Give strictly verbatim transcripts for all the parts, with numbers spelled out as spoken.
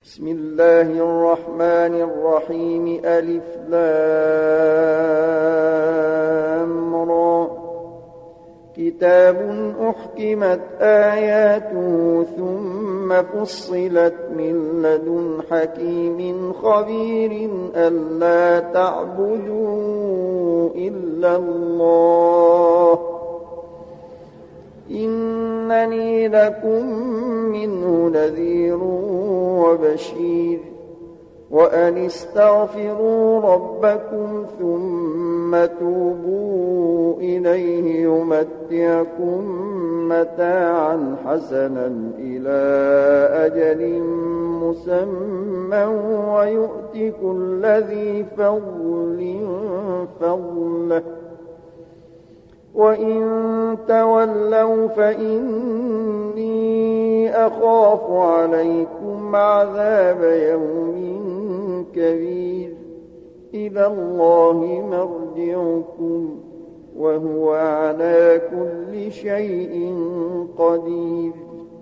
بسم الله الرحمن الرحيم ألف لام را كتاب أحكمت آياته ثم فصلت من لدن حكيم خبير ألا تعبدوا إلا الله إنني لكم منه نذير وبشير وأن استغفروا ربكم ثم توبوا إليه يمتعكم متاعا حسنا إلى أجل مسمى ويؤت كل ذي فضل فضله وإن تولوا فإني أخاف عليكم عذاب يوم كبير إلى الله مرجعكم وهو على كل شيء قدير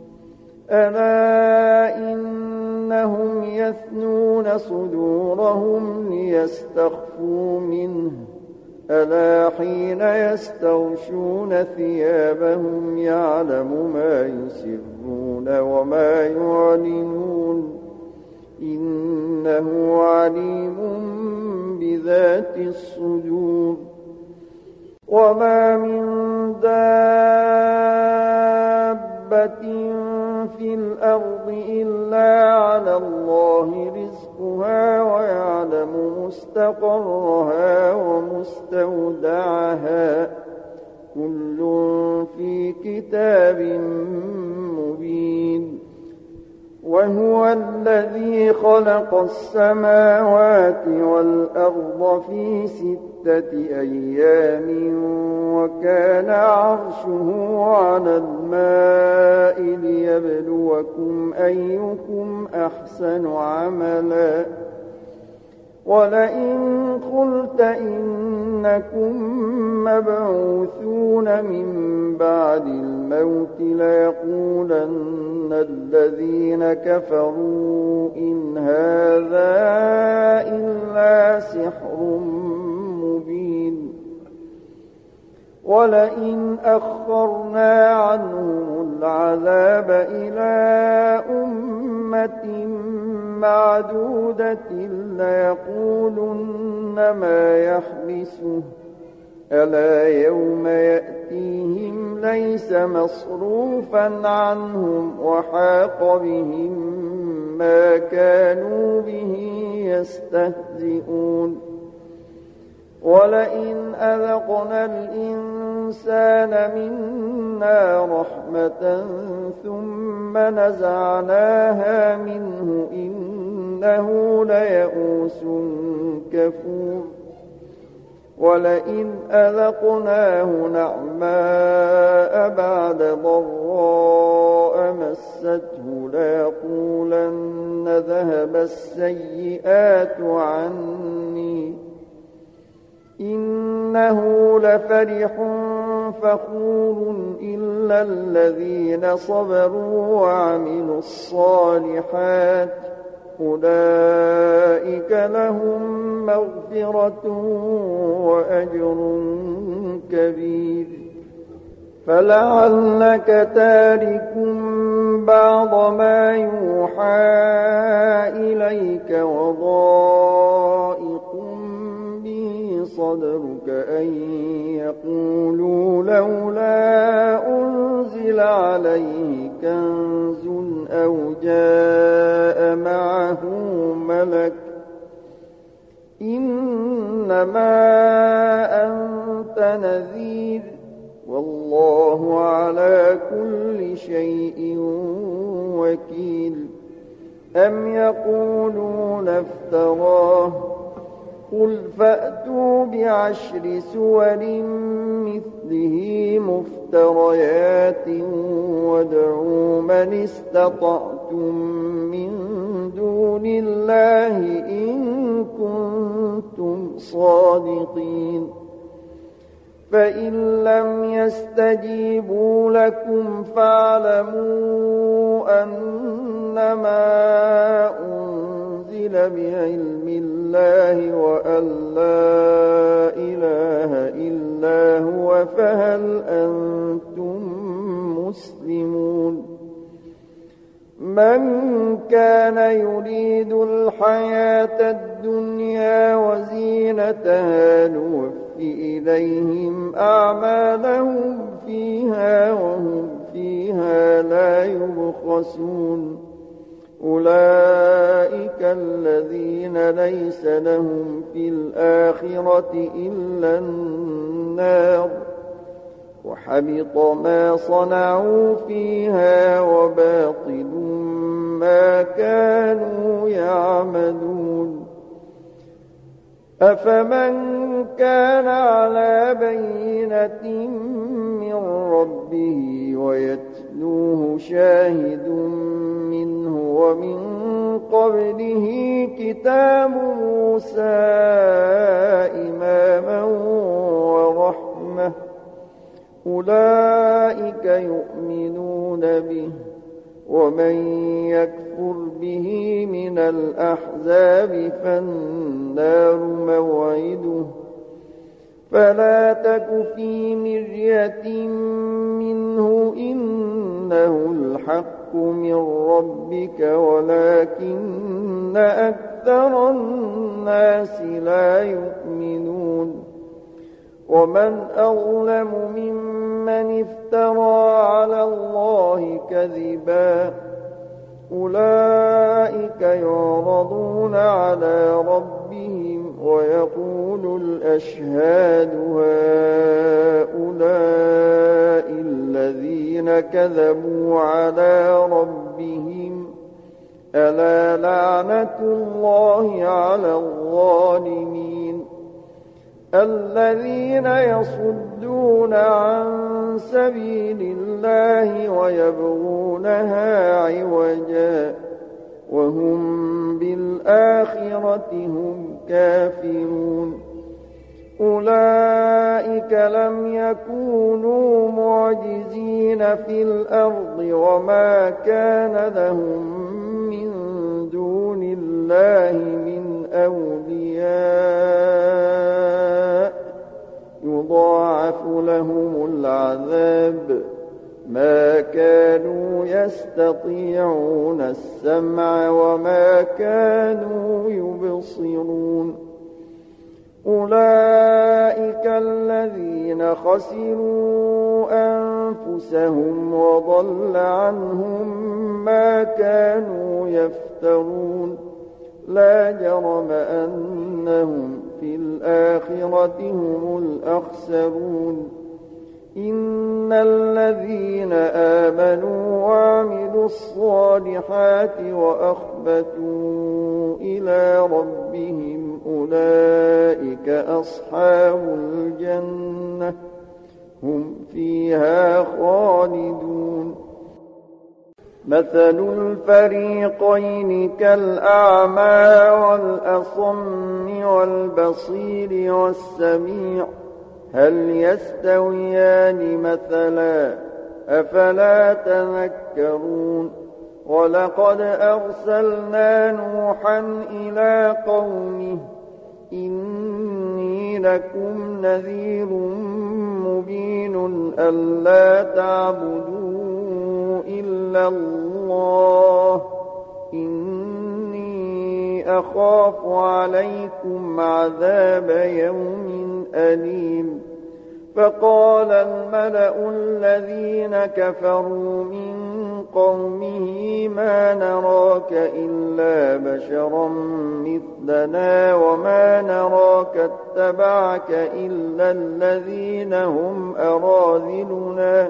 ألا إنهم يثنون صدورهم ليستخفوا منه ألا حين يستغشون ثيابهم يعلم ما يسرون وما يعلنون إنه عليم بذات الصدور وما من دابة في الأرض إلا على الله رزقها ويعلم مستقرها ومستودعها كل في كتاب مبين وهو الذي خلق السماوات والأرض في ستة أيام وكان عرشه على الماء ليبلوكم أيكم أحسن عملا ولئن قلت إنكم مبعوثون من بعد الموت ليقولن الذين كفروا إن هذا إلا سحر مبين ولئن أخرنا عنهم العذاب إلى أمة معدودة ليقولن ما يحبسه ألا يوم يأتيهم ليس مصروفا عنهم وحاق بهم ما كانوا به يستهزئون ولئن أذقنا الإنسان منا رحمة ثم نزعناها منه إنه ليئوس كفور ولئن أذقناه نعماء بعد ضراء مسته ليقولن ذهب السيئات عني إنه لفرح فخور إلا الذين صبروا وعملوا الصالحات أولئك لهم مغفرة وأجر كبير فلعلك تارك بعض ما يوحى إليك وضائق به صدرك أن يقولوا لولا أنزل عليه كنز أو جاء معه ملك إنما أنت نذير والله على كل شيء وكيل أم يقولون افتراه قل فأتوا بعشر سور مثله مفتريات وادعوا من استطعتم من دون الله إن كنتم صادقين فإن لم يستجيبوا لكم فاعلموا أنما أنزل بعلم الله وأن لا إله إلا هو فهل أنتم مسلمون من كان يريد الحياة الدنيا وزينتها نوفي إليهم أعمالهم فيها وهم فيها لا يبخسون أولئك الذين ليس لهم في الآخرة إلا النار وحبط ما صنعوا فيها وباطل ما كانوا يعملون أفمن كان على بينة من ربه ويتلوه شاهد منه ومن قبله كتاب موسى إماما ورحمة أولئك يؤمنون به ومن يكفر به من الأحزاب فالنار موعده فلا تك في مرية منه إنه الحق من ربك ولكن أكثر الناس لا يؤمنون ومن أظلم ممن افترى على الله كذبا أولئك يعرضون على ربهم ويقول الأشهاد هؤلاء الذين كذبوا على ربهم ألا لعنة الله على الظالمين الذين يصدون عن سبيل الله ويبغونها عوجا وهم بالآخرة هم كافرون أولئك لم يكونوا معجزين في الأرض وما كان لهم من دون الله من أولياء يضاعف لهم العذاب ما كانوا يستطيعون السمع وما كانوا يبصرون أولئك الذين خسروا أنفسهم وضل عنهم ما كانوا يفترون لا جرم أنهم في الآخرة هم الأخسرون إن الذين آمنوا وعملوا الصالحات وأخبتوا إلى ربهم أولئك أصحاب الجنة هم فيها خالدون مثل الفريقين كالأعمى والأصم والبصير والسميع هل يستويان مثلا أفلا تذكرون ولقد أرسلنا نوحا إلى قومه إني لكم نذير مبين ألا تعبدوا إلا الله إني أخاف عليكم عذاب يوم أليم فقال الملأ الذين كفروا من قومه ما نراك إلا بشرا مثلنا وما نراك اتبعك إلا الذين هم أراذلنا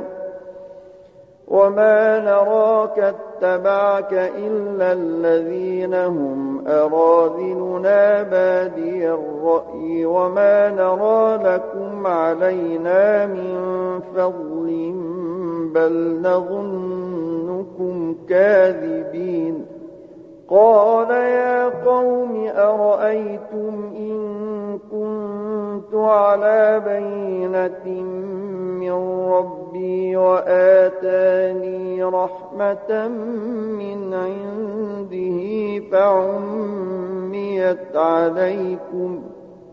وما نراك اتبعك إلا الذين هم أراذلنا بادي الرأي وما نرى لكم علينا من فضل بل نظنكم كاذبين قال يا قوم أرأيتم إن كنت على بينة من ربي وآتاني رحمة من عنده فعم عُرِّضَتْ عَلَيْكُمْ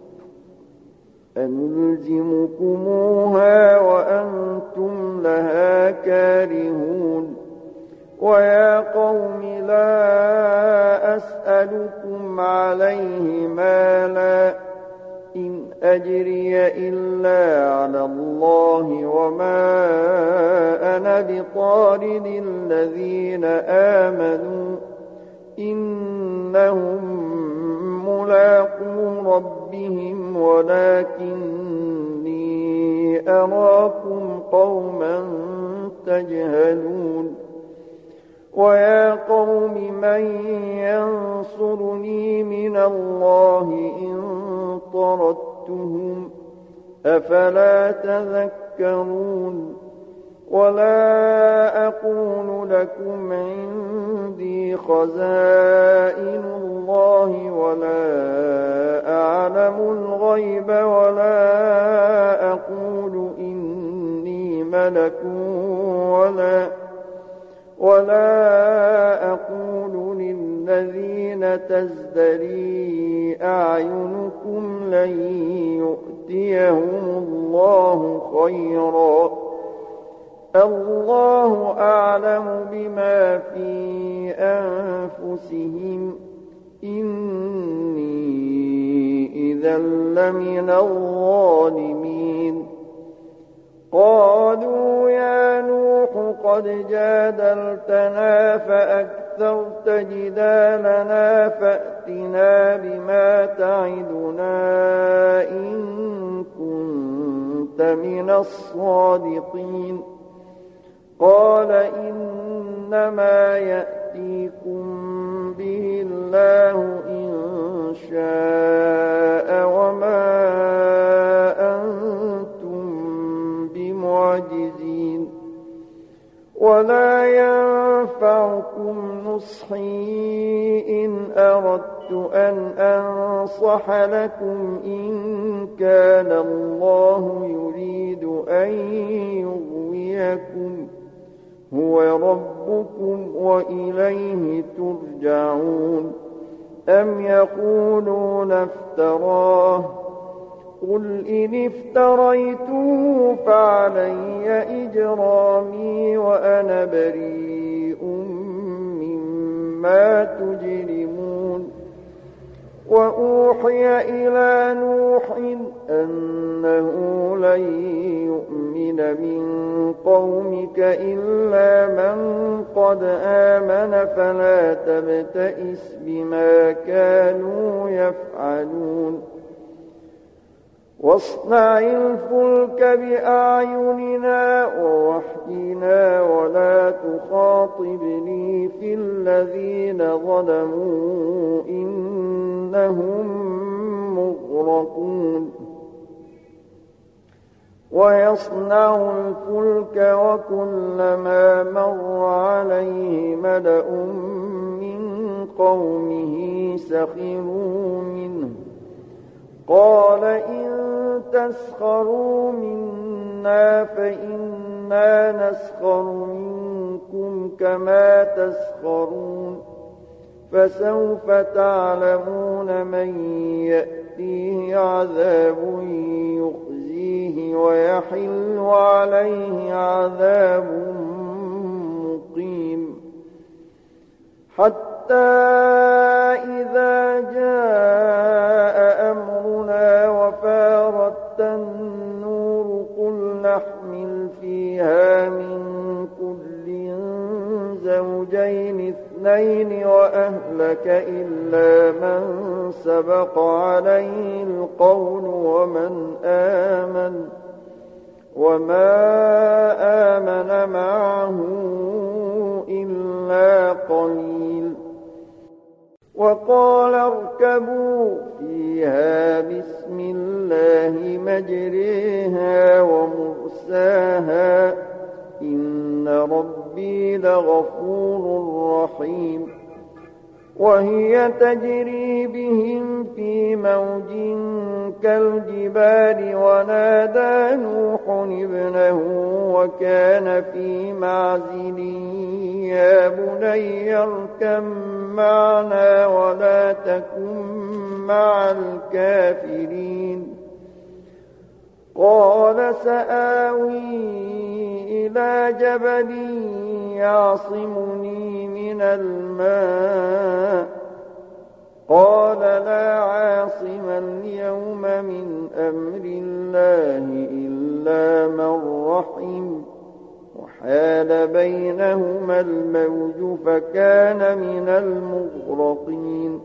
أَنُلْزِمُكُمُوهَا وَأَنْتُمْ لَهَا كَارِهُونَ وَيَا قَوْمِ لَا أَسْأَلُكُمْ عَلَيْهِ مَالًا إِنْ أَجْرِيَ إِلَّا عَلَى اللَّهِ وَمَا أَنَا بِطَارِدِ الَّذِينَ آمَنُوا إِنَّهُمْ مُلَاقُو رَبِّهِمْ وَلَكِنِّي أَرَاكُمْ قَوْمًا تَجْهَلُونَ وَيَا قَوْمِ مَنْ يَنصُرُنِي مِنَ اللَّهِ إِنْ طَرَدتُّهُمْ أَفَلَا تَذَكَّرُونَ وَلَا أَقُولُ لَكُمْ عِنْدِي خَزَائِنُ اللَّهِ وَلَا أَعْلَمُ الْغَيْبَ وَلَا أَقُولُ إِنِّي مَلَكٌ وَلَا وَلَا أَقُولُ لِلَّذِينَ تَزْدَرِي أَعْيُنُكُمْ لَن يُؤْتِيَهُمُ اللَّهُ خَيْرًا اللَّهُ أَعْلَمُ بِمَا فِي أَنفُسِهِمْ إِنِّي إِذًا لَّمِنَ الظَّالِمِينَ قالوا يا نوح قد جادلتنا فأكثرت جدالنا فأتنا بما تعدنا إن كنت من الصادقين قال إنما يأتيكم به الله إن شاء وما أنتم بمعجزين ولا ينفعكم نصحي إن أردت أن أنصح لكم إن كان الله يريد أن يغويكم هو ربكم وإليه ترجعون أم يقولون افتراه قل إن افتريته فعلي إجرامي وأنا بريء مما تجرمون وأوحي إلى نوح أنه لن يؤمن من قومك إلا من قد آمن فلا تبتئس بما كانوا يفعلون واصنع الفلك بأعيننا ووحينا ولا تخاطبني في الذين ظلموا إنهم مغرقون ويصنع الفلك وكلما مر عليه ملأ من قومه سخروا منه قال إن تسخروا منا فإنا نسخر منكم كما تسخرون فسوف تعلمون من يأتيه عذاب يخزيه ويحل عليه عذاب مقيم حتى إذا جاء أمرنا وفارت النور قل نحمل فيها من كل زوجين اثنين وأهلك إلا من سبق عليه القول ومن آمن وما آمن معه إلا قليل وقال اركبوا فيها بسم الله مجريها ومرساها إن ربي لغفور رحيم وهي تجري بهم في موج كالجبال ونادى نوح ابنه وكان في معزل يا بني اركب معنا ولا تكن مع الكافرين قال سآوي إلى جبل يعصمني من الماء قال لا عاصم اليوم من أمر الله إلا من رحم وحال بينهما الموج فكان من المغرقين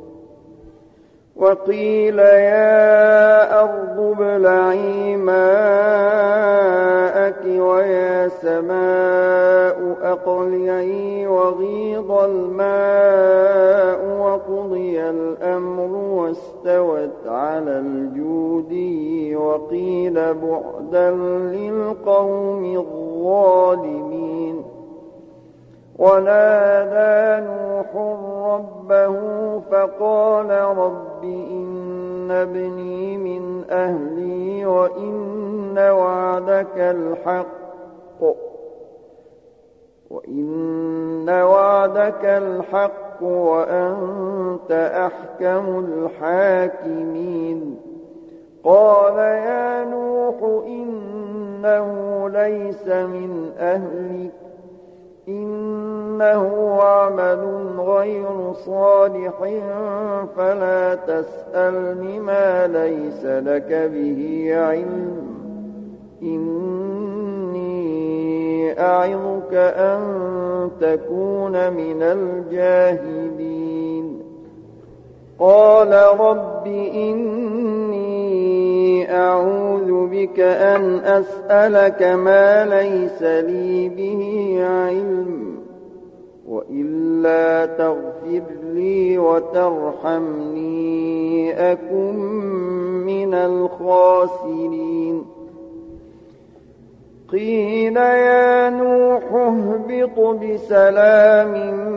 وقيل يا أرض ابلعي ماءك ويا سماء أقلعي وغيض الماء وقضي الأمر واستوت على الجودي وقيل بعدا للقوم الظالمين ونادى نوح ربه فقال رب إن ابني من أهلي وإن وعدك الحق وإن وعدك الحق وأنت أحكم الحاكمين قال يا نوح إنه ليس من أهلك إنه عمل غير صالح فلا تسألني ما ليس لك به علم إني أعظك أن تكون من الجاهلين قال رب إني أعوذ بك أن أسألك ما ليس لي به علم وإلا تغفر لي وترحمني أكن من الخاسرين قيل يا نوح اهبط بسلام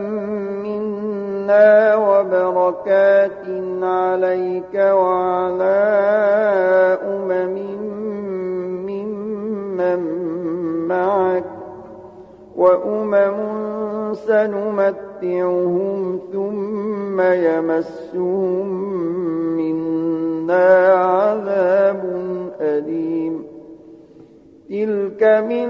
منا وبركات عليك وعلى أمم ممن معك وأمم سنمتعهم ثم يمسهم منا عذاب أليم تلك من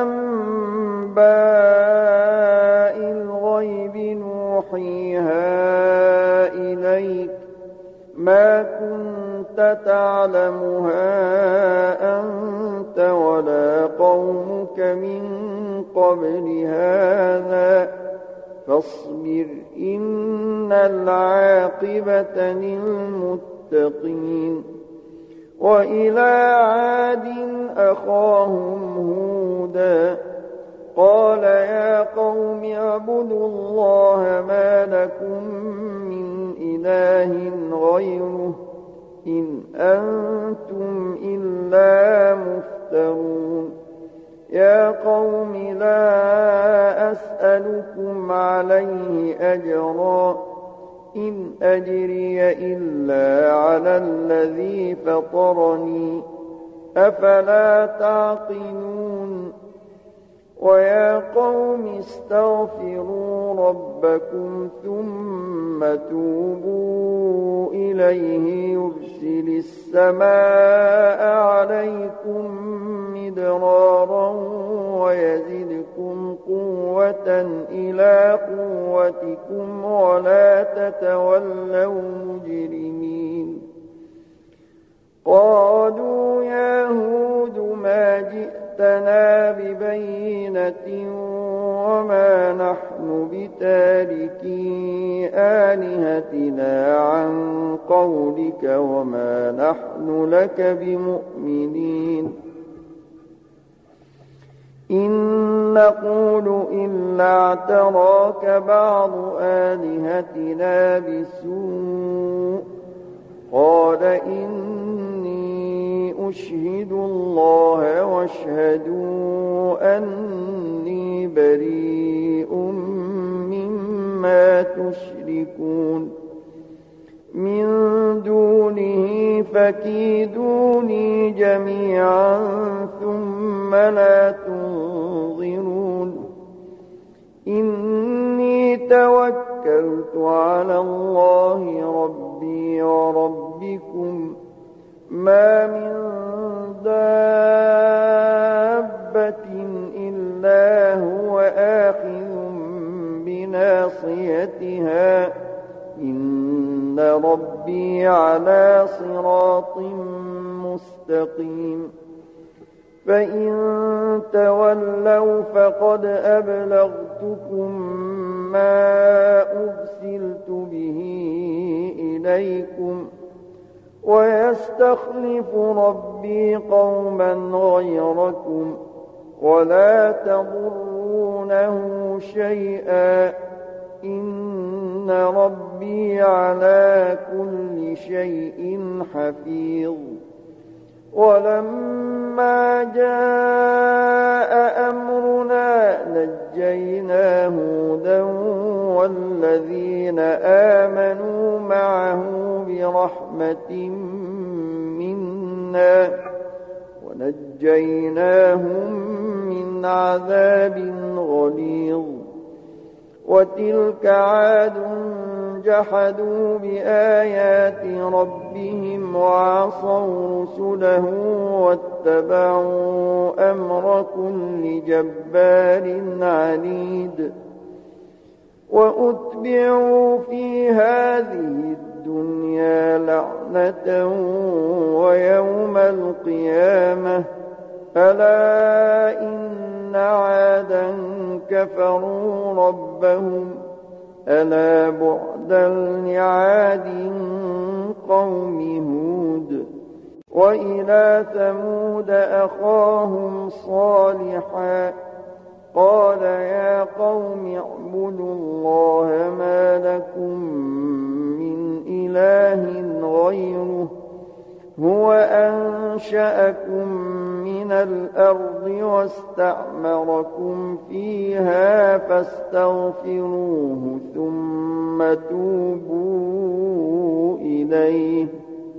أنباء الغيب نوحيها إليك ما كنت تعلمها أنت ولا قومك من قبل هذا فاصبر إن العاقبة للمتقين وإلى عاد أخاهم هودا قال يا قوم اعبدوا الله ما لكم من إله غيره إن أنتم إلا مفترون يا قوم لا أسألكم عليه أجرا إن أجري إلا على الذي فطرني أفلا تعقلون ويا قوم استغفروا ربكم ثم توبوا إليه يرسل السماء عليكم مدرارا ويزدكم قوة إلى قوتكم ولا تتولوا مجرمين قالوا يا هود ما جئتنا ببينة وما نحن بتاركي آلهتنا عن قولك وما نحن لك بمؤمنين إن نقول إلا اعتراك بعض آلهتنا بسوء قال إني أشهد الله واشهدوا أني بريء مما تشركون من دونه فكيدوني جميعا ثم لا تنظرون إني توكلت على الله ربي وربكم ما من دابة إلا هو آخذ بناصيتها إن ربي على صراط مستقيم فإن تولوا فقد أبلغتكم ما أرسلت به إليكم ويستخلف ربي قوما غيركم ولا تضرونه شيئا إن ربي على كل شيء حفيظ ولما جاء أمرنا نجينا هودا والذين آمنوا معه برحمة منا ونجيناهم من عذاب غليظ وتلك عاد جحدوا بآيات ربهم وعصوا رسله واتبعوا أمر كل جبار عنيد وأتبعوا في هذه الدنيا لعنة ويوم القيامة ألا إن عادا كفروا ربهم ألا بعدا لعاد قوم هود وإلى ثمود أخاهم صالحا قال يا قوم اعبدوا الله ما لكم من إله غيره هو أنشأكم من الأرض واستعمركم فيها فاستغفروه ثم توبوا إليه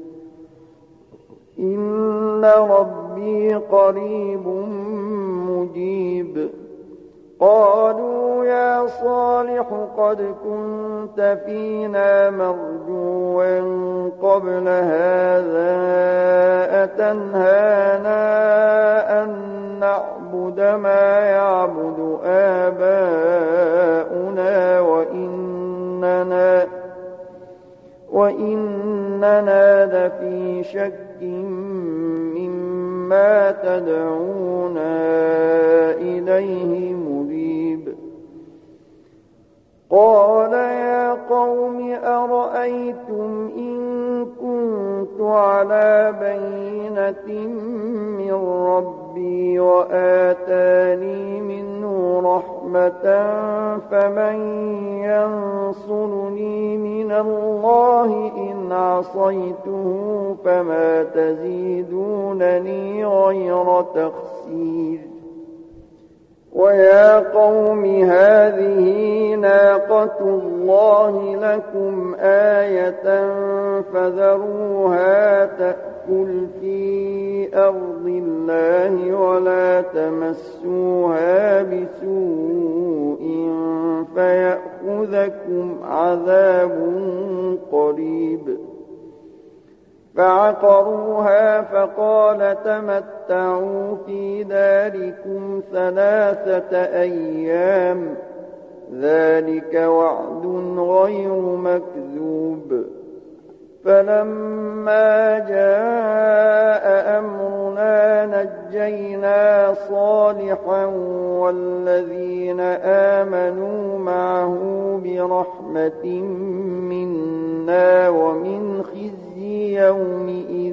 إن ربي قريب مجيب قالوا يا صالح قد كنت فينا مرجوا قبل هذا أتنهانا أن نعبد ما يعبد آباؤنا وإننا وإننا لفي شك مما تدعونا إليه مريب قال يا قوم أرأيتم إن كنت على بينة من ربي وآتاني منه رحمة فمن ينصرني من الله إن عصيته فما تزيدونني غير تخسير ويا قوم هذه ناقة الله لكم آية فذروها تأكل في أرض الله ولا تمسوها بسوء فيأخذكم عذاب قريب فعقروها فقال تمتعوا في داركم ثلاثة أيام ذلك وعد غير مكذوب فلما جاء أمرنا نجينا صالحا والذين آمنوا معه برحمة منا ومن خزي يومئذ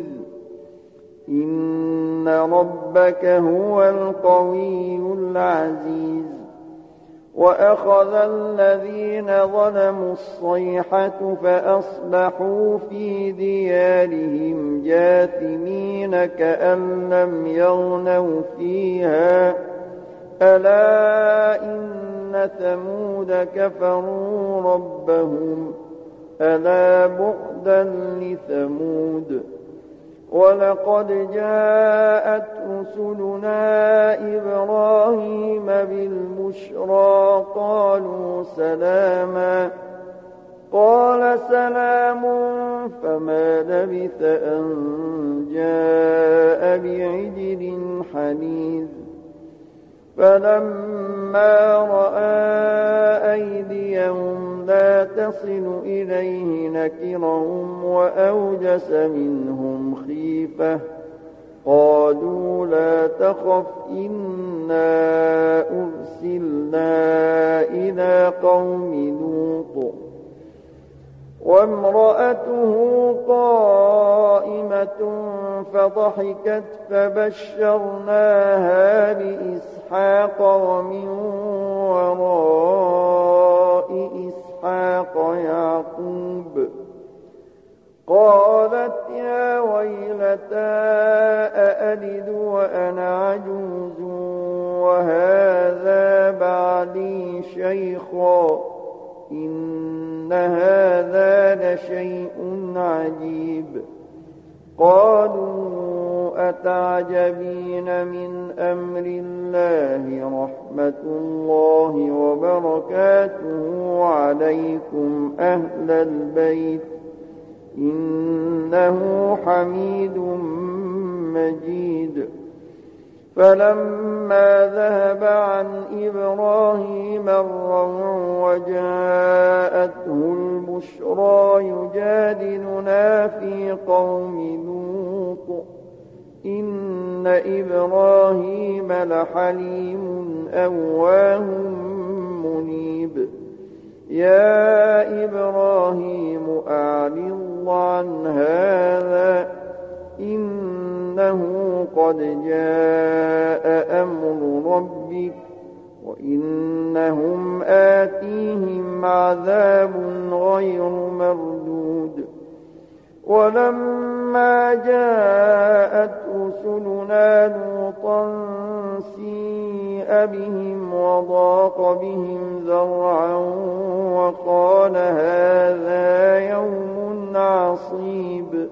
إن ربك هو القوي العزيز وأخذ الذين ظلموا الصيحة فأصبحوا في ديارهم جاثمين كأن لم يغنوا فيها ألا إن ثمود كفروا ربهم ألا بعدا لثمود ولقد جاءت رسلنا إبراهيم بالبشرى قالوا سلاما قال سلام فما لبث أن جاء بعجل حنيذ فلما رأى أيديهم لا تصل إليه نكرهم وأوجس منهم خيفة قالوا لا تخف إنا أرسلنا إلى قوم لوط وامرأته قائمة فضحكت فبشرناها بإسحاق ومن وراء إسحاق يعقوب قالت يا ويلتى أألد وأنا عجوز وهذا بعلي شيخا إن هذا لشيء عجيب قالوا أتعجبين من أمر الله رحمة الله وبركاته عليكم أهل البيت إنه حميد مجيد فلما ذهب عن إبراهيم الروع وجاءته البشرى يجادلنا في قوم لوط إن إبراهيم لحليم أواه منيب يا إبراهيم أعرض عن هذا إنه قد جاء أمر ربك وإنهم آتيهم عذاب غير مردود ولما جاءت رسلنا لوطا سيء بهم وضاق بهم ذرعا وقال هذا يوم عصيب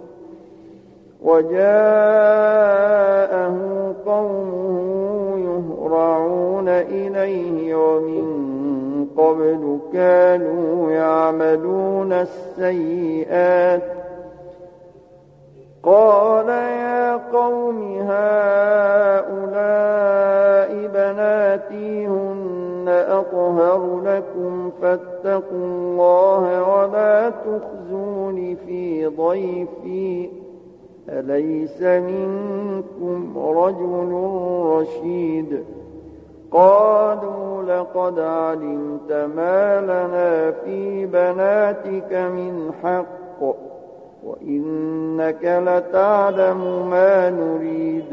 وجاءه قومه يهرعون إليه ومن قبل كانوا يعملون السيئات قال يا قوم هؤلاء بناتي هن أطهر لكم فاتقوا الله ولا تخزون في ضيفي أليس منكم رجل رشيد قالوا لقد علمت ما لنا في بناتك من حق وإنك لتعلم ما نريد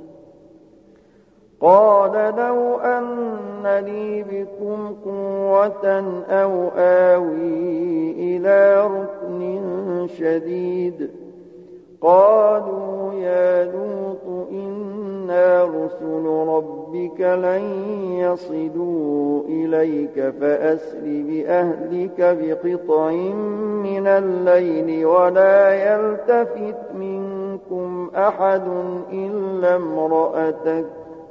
قال لو أن لي بكم قوة أو آوي إلى ركن شديد قالوا يا لوط إنا رسل ربك لن يصلوا إليك فأسر بأهلك بقطع من الليل ولا يلتفت منكم أحد إلا امرأتك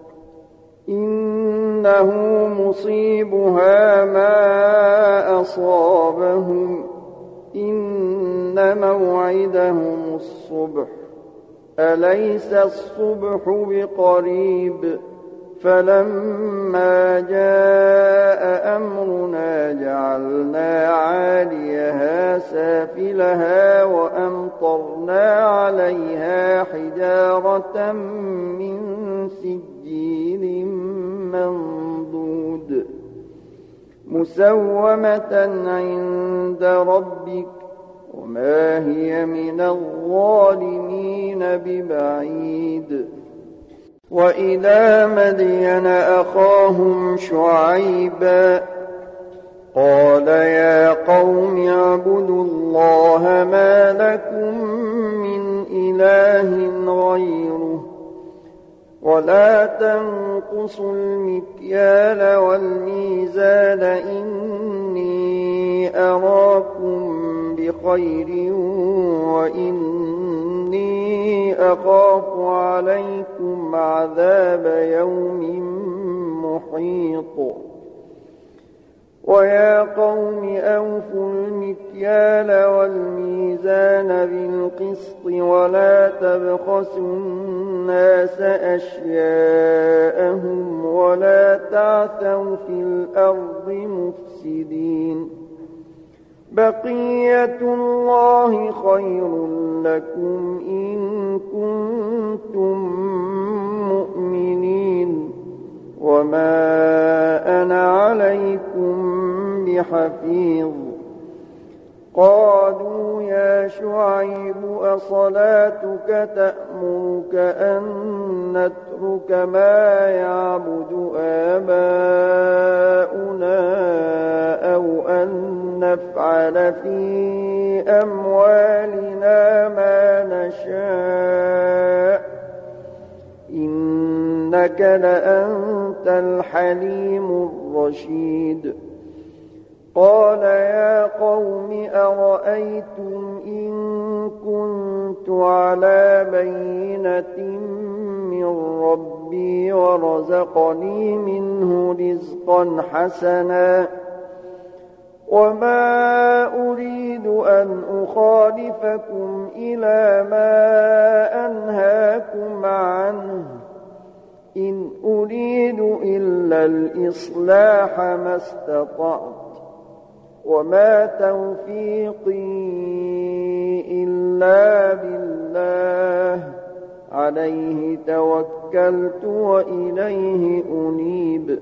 إنه مصيبها ما أصابهم إن موعدهم الصبح أليس الصبح بقريب فلما جاء أمرنا جعلنا عاليها سافلها وأمطرنا عليها حجارة من سجيل منضود مسومة عند ربك وما هي من الظالمين ببعيد وإلى مدين أخاهم شعيبا قال يا قوم اعبدوا الله ما لكم من إله غيره ولا تنقصوا المكيال والميزان إني أراكم بخير وإني أخاف عليكم عذاب يوم محيط ويا قوم أوفوا المكيال والميزان بالقسط ولا تبخسوا الناس أشياءهم ولا تعثوا في الأرض مفسدين بقية الله خير لكم إن كنتم مؤمنين وما أنا عليكم بحفيظ قالوا يا شعيب أصلاتك تأمرك أن نترك ما يعبد آباؤنا أو أن نفعل في أموالنا ما نشاء إنك لأنت الحليم الرشيد قال يا قوم أرأيتم إن كنت على بينة من ربي ورزقني منه رزقا حسنا وما أريد أن أخالفكم إلى ما أنهاكم عنه إن أريد إلا الإصلاح ما استطعت وما توفيقي إلا بالله عليه توكلت وإليه أنيب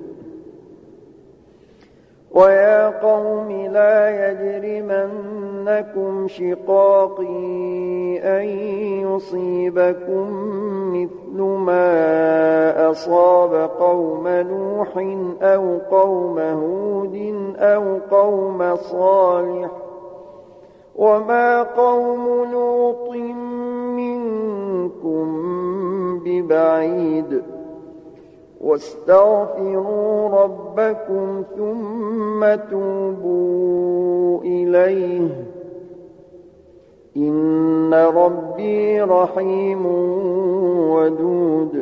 ويا قوم لا يجرمنكم شقاقي أن يصيبكم مثل ما أصاب قوم نوح أو قوم هود أو قوم صالح وما قوم لوط منكم ببعيد واستغفروا ربكم ثم توبوا إليه إن ربي رحيم ودود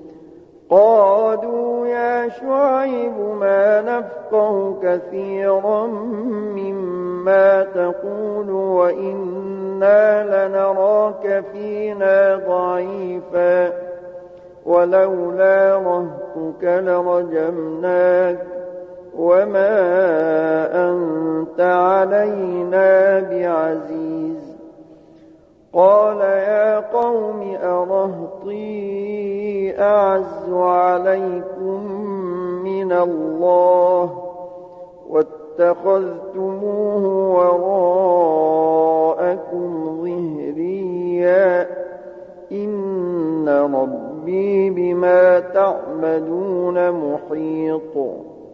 قالوا يا شعيب ما نفقه كثيرا مما تقول وإنا لنراك فينا ضعيفا ولولا رهطك لرجمناك وما أنت علينا بعزيز قال يا قوم أرهطي أعز عليكم من الله واتخذتموه وراءكم ظهريا إن ربي بما تعملون محيط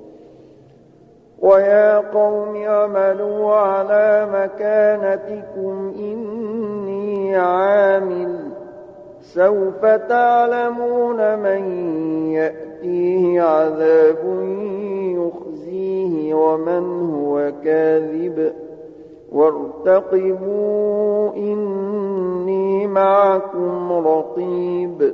ويا قوم اعملوا على مكانتكم إني عامل سوف تعلمون من يأتيه عذاب يخزيه ومن هو كاذب وارتقبوا إني معكم رقيب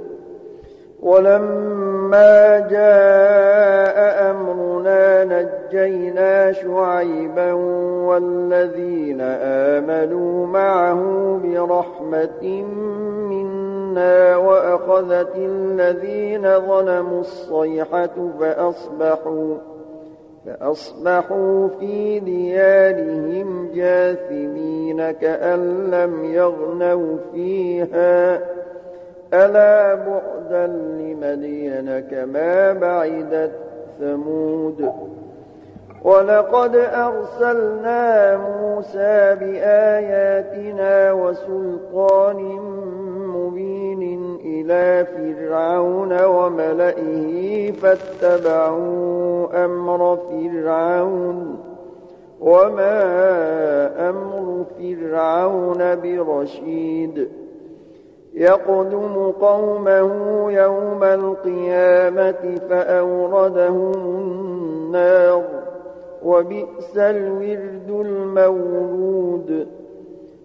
ولما جاء أمرنا نجينا شعيبا والذين آمنوا معه برحمة منا وأخذت الذين ظلموا الصيحة فأصبحوا فأصبحوا في ديارهم جاثمين كأن لم يغنوا فيها ألا بعدا لمدين كما بعدت ثمود ولقد أرسلنا موسى بآياتنا وسلطان مبين إلى فرعون وملئه فاتبعوا أمر فرعون وما أمر فرعون برشيد يقدم قومه يوم القيامة فأوردهم النار وبئس الورد المورود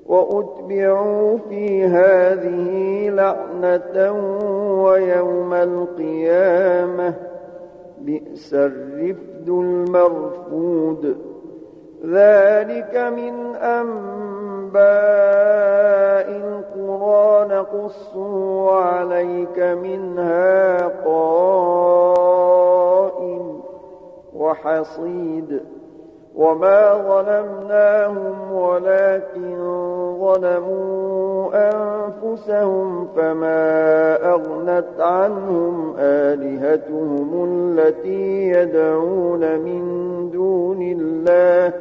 وأتبعوا في هذه لعنة ويوم القيامة بئس الرفد المرفود. ذلك من أنباء القرى نقصه عليك منها قائم وحصيد. وما ظلمناهم ولكن ظلموا أنفسهم فما أغنت عنهم آلهتهم التي يدعون من دون الله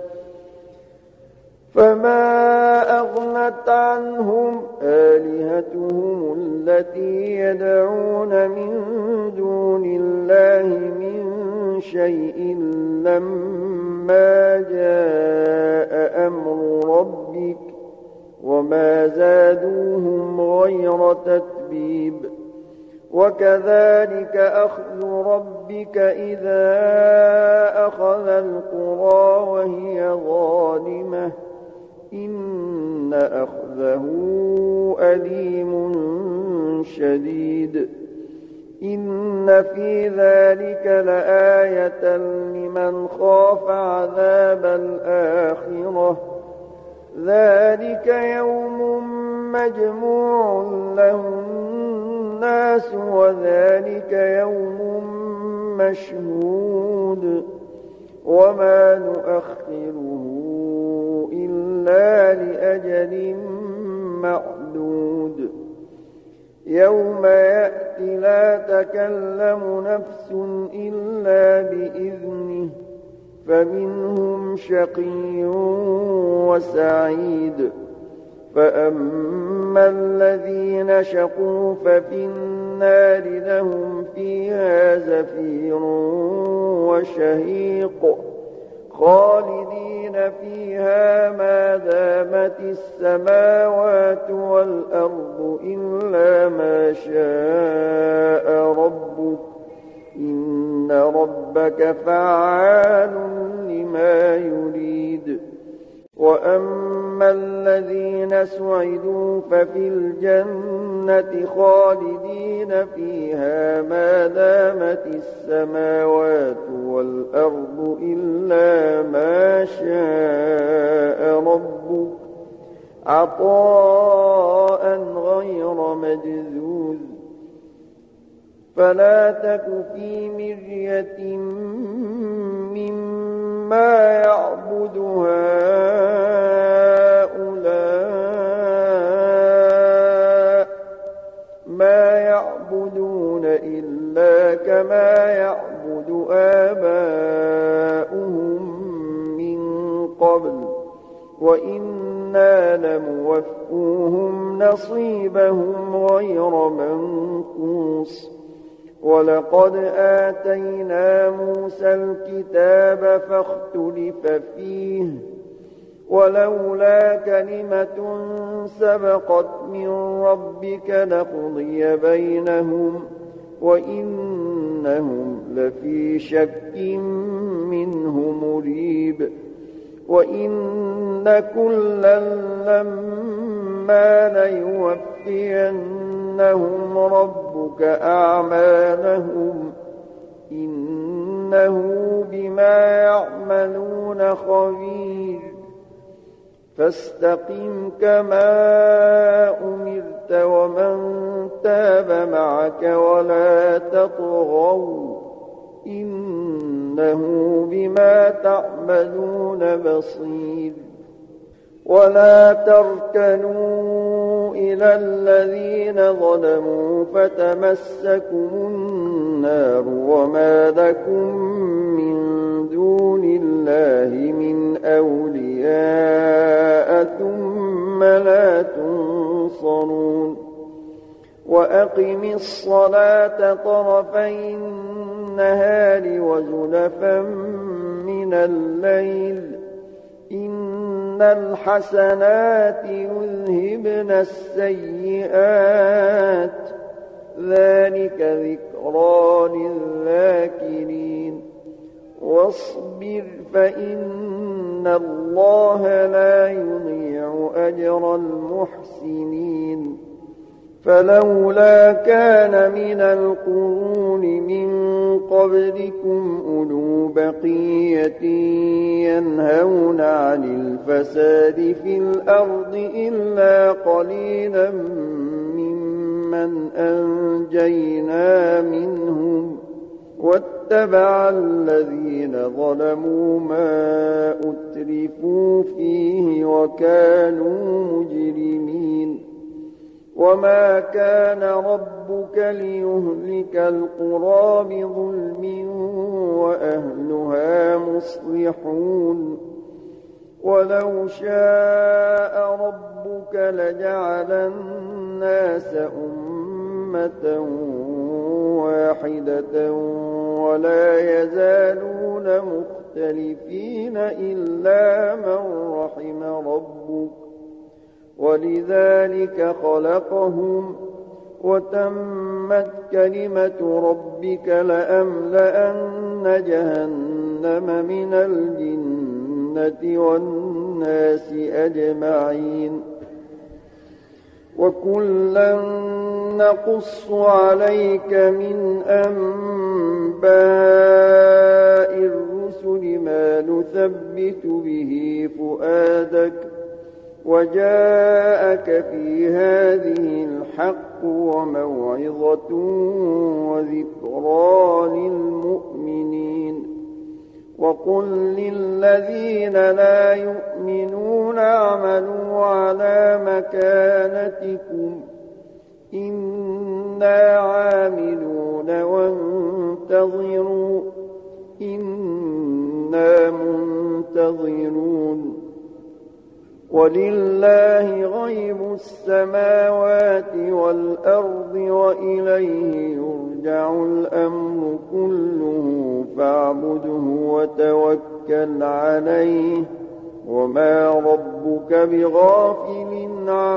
فما أغنت عنهم آلهتهم التي يدعون من دون الله من شيء لما جاء أمر ربك وما زادوهم غير تتبيب. وكذلك أخذ ربك إذا أخذ القرى وهي ظالمة إن أخذه أليم شديد. إن في ذلك لآية لمن خاف عذاب الآخرة ذلك يوم مجموع له الناس وذلك يوم مشهود وما نؤخره إلا لأجل معدود. يوم يأتي لا تكلم نفس إلا بإذنه فمنهم شقي وسعيد. فأما الذين شقوا ففي النار لهم فيها زفير وشهيق خالدين فيها ما دامت السماوات والأرض إلا ما شاء ربك إن ربك فعال لما يريد. وأما الذين سعدوا ففي الجنة خالدين فيها ما دامت السماوات والأرض إلا ما شاء ربك عطاء غير مجذوذ. فلا تك في مرية مما يعبد هؤلاء ما يعبدون إلا كما يعبد آباؤهم من قبل وإنا لموفوهم نصيبهم غير منقوص. ولقد آتينا موسى الكتاب فاختلف فيه ولولا كلمة سبقت من ربك لقضي بينهم وإنهم لفي شك منه مريب. وإن كلا لما ليوفينهم ربك أعمالهم إنه بما يعملون خبير. فاستقم كما أمرت ومن تاب معك ولا تطغوا إنه بما تعملون بصير. ولا تركنوا إلى الذين ظلموا فتمسكم النار وما لكم من دون الله من أولياء ثم لا تنصرون. وأقم الصلاة طرفي النهار وزلفا من الليل إن الحسنات يذهبن السيئات ذلك ذكرى للذاكرين. واصبر فإن الله لا يضيع أجر المحسنين فلولا كان من القرون من قبلكم أولو بقية ينهون عن الفساد في الأرض إلا قليلا ممن أنجينا منهم واتبع الذين ظلموا ما أترفوا فيه وكانوا مجرمين وما كان ربك ليهلك القرى بظلم وأهلها مصلحون ولو شاء ربك لجعل الناس أمة واحدة ولا يزالون مختلفين إلا من رحم ربك ولذلك خلقهم وتمت كلمة ربك لأملأن جهنم من الجنة والناس أجمعين وكلا نقص عليك من أنباء الرسل ما نثبت به فؤادك وجاءك في هذه الحق وموعظة وذكرى للمؤمنين وقل للذين لا يؤمنون اعملوا على مكانتكم إنا عاملون وانتظروا إنا منتظرون ولله غيب السماوات والأرض وإليه يرجع الأمر كله فاعبده وتوكل عليه وما ربك بغافل